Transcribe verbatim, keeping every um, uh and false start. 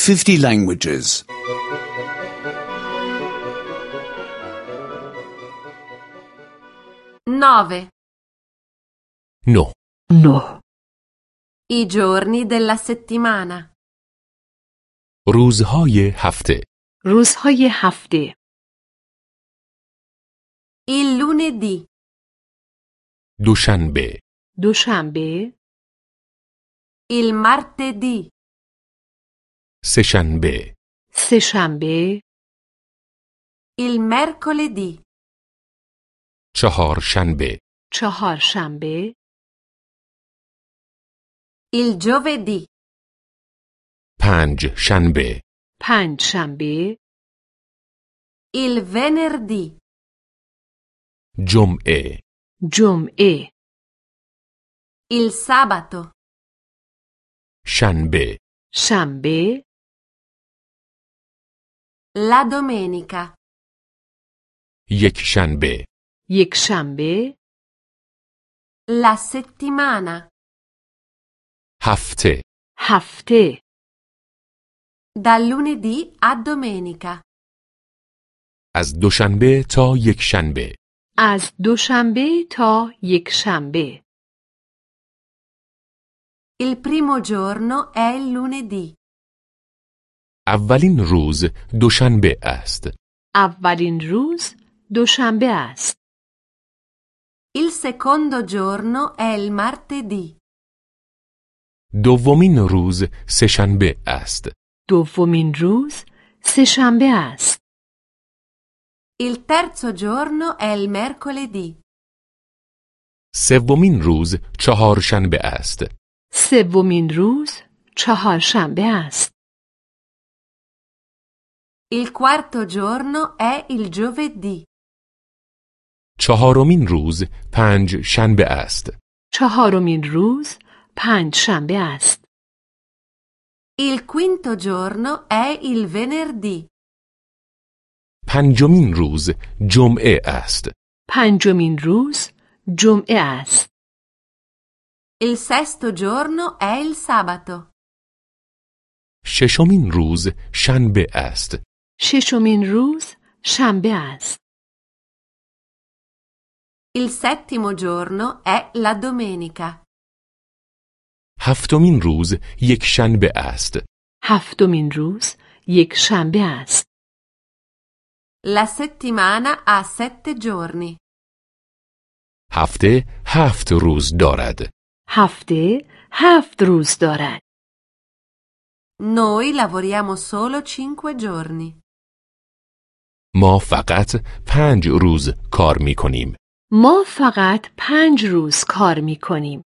fifty languages. nove. No. نه. I giorni della settimana. روزهای هفته. روزهای هفته. Il lunedì. دوشنبه. دوشنبه. Il martedì. سه‌شنبه. سه‌شنبه. Il mercoledì. چهارشنبه. چهارشنبه. Il giovedì. پنج شنبه. پنجشنبه. Il venerdì. جمعه. جمعه. Il sabato. شنبه. شنبه. La domenica. یک شنبه. یک شنبه. La settimana. هفته. هفته. Dal lunedì a domenica. از دوشنبه تا یک شنبه. از دوشنبه تا یک شنبه. Il primo giorno è il lunedì. اولین روز دوشنبه است. اولین روز دوشنبه است. Il secondo giorno è il martedì. دومین روز سه‌شنبه است. دومین روز سه‌شنبه است. Il terzo giorno è il mercoledì. سومین روز چهارشنبه است. سومین روز چهارشنبه است. Il quarto giorno è il giovedì. چهارمین روز پنج شنبه است. چهارمین روز پنج شنبه است. Il quinto giorno è il venerdì. پنجمین روز جمعه است. پنجمین روز جمعه است. Il sesto giorno è il sabato. ششمین روز شنبه است. ششمین روز شنبه است. Il settimo giorno è la domenica. هفتمین روز یک شنبه است. هفتمین روز یک شنبه است. La settimana ha sette giorni. هفته هفت روز دارد. هفته هفت روز دارد. Noi lavoriamo solo cinque giorni. ما فقط پنج روز کار می کنیم. ما فقط پنج روز کار می کنیم.